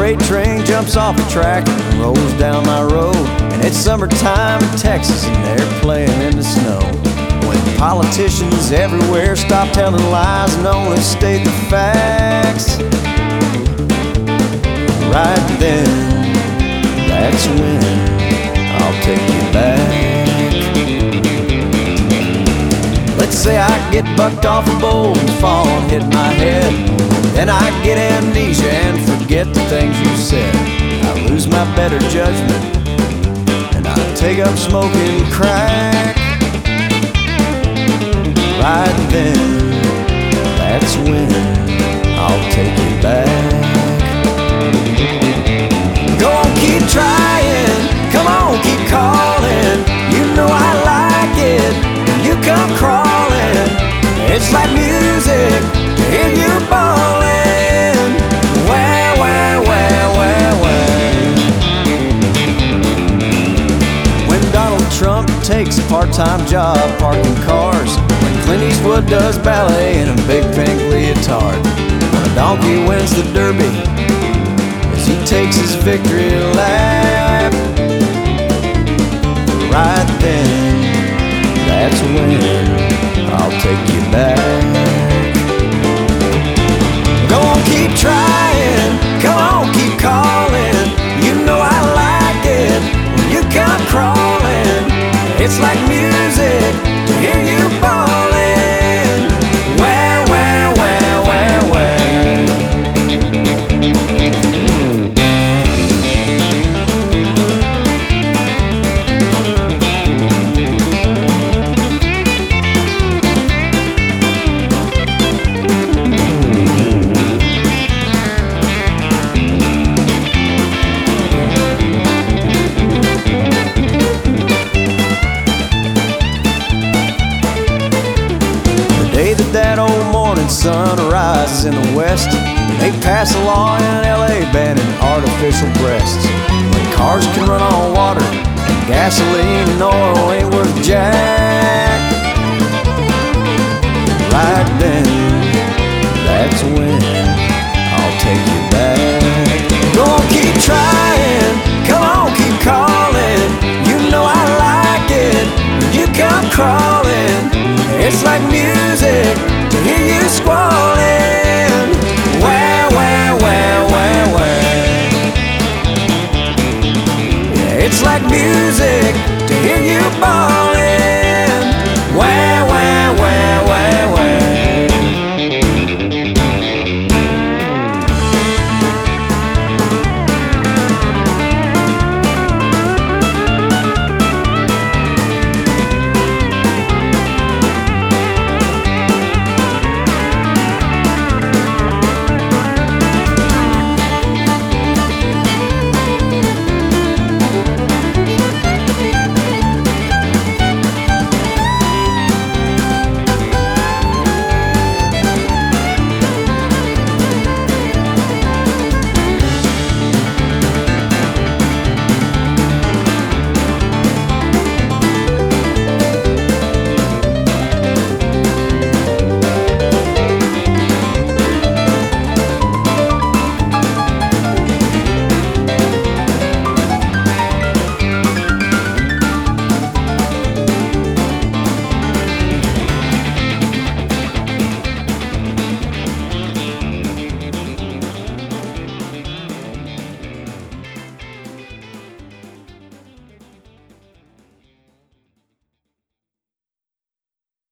freight train jumps off the track and rolls down my road. And it's summertime in Texas and they're playing in the snow. When politicians everywhere stop telling lies and only state the facts, right then, that's when I'll take you back. Let's say I get bucked off a bowl and fall and hit my head. Then I get amnesia and forget the things you said. I lose my better judgment and I take up smoking crack. Right then, that's when I'll take you back. Go on, keep trying, come on, keep calling. You know I like it when you come crawling. It's like music to hear you bawling. Wah, wah, wah, wah, wah. When Donald Trump takes a part-time job parking cars, when Clint Eastwood does ballet in a big pink leotard, when a donkey wins the Derby as he takes his victory lap, right then, that's when I'll take you back. Go on, keep trying, come on, keep calling. You know I like it when you come crawling. It's like music to hear you bawling. Wah, wah, wah, wah, wah. That old morning sun rises in the west, they pass a law in LA banning artificial breasts. When cars can run on water and gasoline and oil ain't worth jack, right then, that's when I'll take you back. Go on, keep trying, come on, keep calling. You know I like it when you come crawling. It's like music to hear you squalling. Wah, wah, wah, wah, wah. Yeah, it's like music to hear you bawl.